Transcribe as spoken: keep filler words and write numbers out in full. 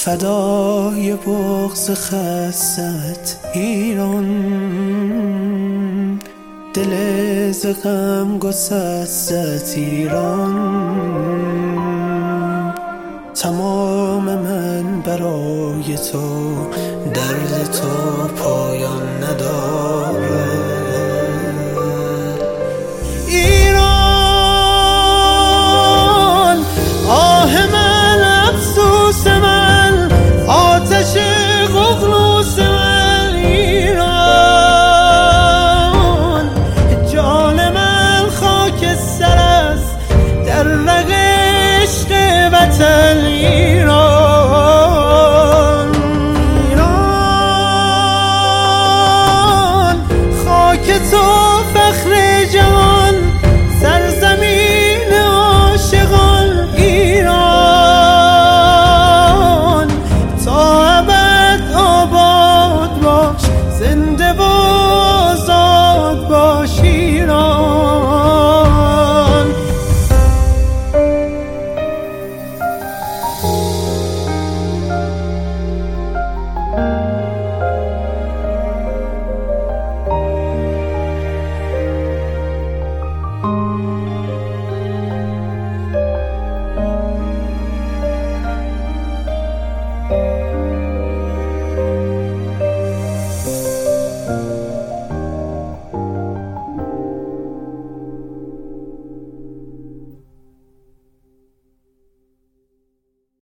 فدای بغض خست ایران، دل ز غم گسست ایران. تمام من برای تو، درد تو پایان ندارد. ایران آه من، افسوس من، آتش ققنوس من. ایران جان من خاک سر است در رگ عشق وطن.